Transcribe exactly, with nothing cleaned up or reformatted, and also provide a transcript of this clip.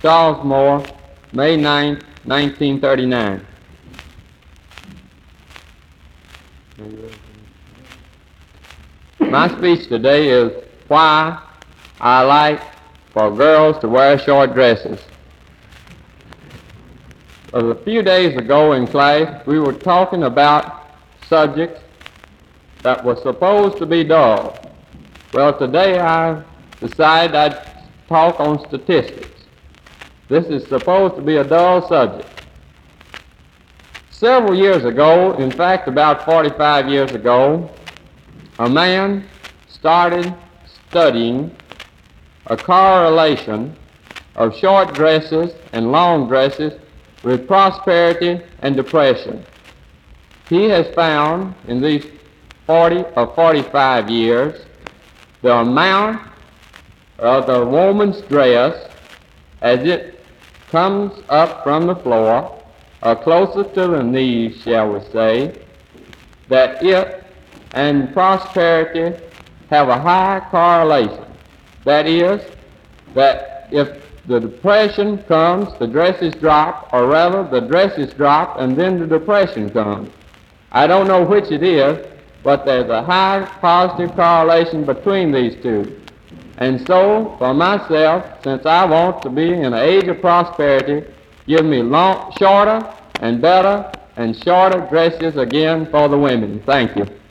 Charles Moore, May ninth, nineteen thirty-nine. My speech today is why I like for girls to wear short dresses. A few days ago in class, we were talking about subjects that were supposed to be dull. Well, today I decided I'd talk on statistics. This is supposed to be a dull subject. Several years ago, in fact about forty-five years ago, a man started studying a correlation of short dresses and long dresses with prosperity and depression. He has found in these forty or forty-five years the amount of the woman's dress as it comes up from the floor or closer to the knees, shall we say, that it and prosperity have a high correlation. That is, that if the depression comes, the dresses drop, or rather the dresses drop and then the depression comes. I don't know which it is, but there's a high positive correlation between these two. And so, for myself, since I want to be in an age of prosperity, give me long, shorter and better and shorter dresses again for the women. Thank you.